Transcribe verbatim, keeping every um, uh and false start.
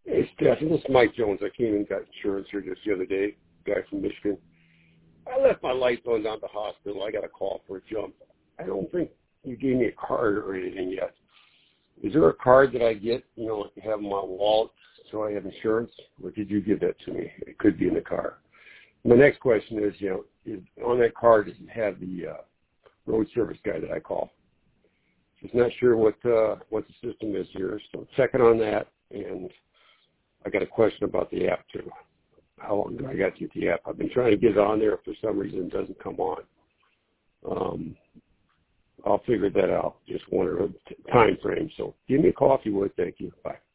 Hey, Stephen, this is Mike Jones. I came and got insurance here just the other day, guy from Michigan. I left my lights on down at the hospital. I got a call for a jump. I don't think you gave me a card or anything yet. Is there a card that I get, you know, like have in my wallet so I have insurance, or did you give that to me? It could be in the car. My next question is, you know, is on that card, does it have the uh, road service guy that I call? Just not sure what uh, what the system is here, so checking on that. And I got a question about the app too. How long do I got to get the app? I've been trying to get it on there. For some reason, it doesn't come on. Um, I'll figure that out. Just wonder a time frame. So give me a call if you would. Thank you. Bye.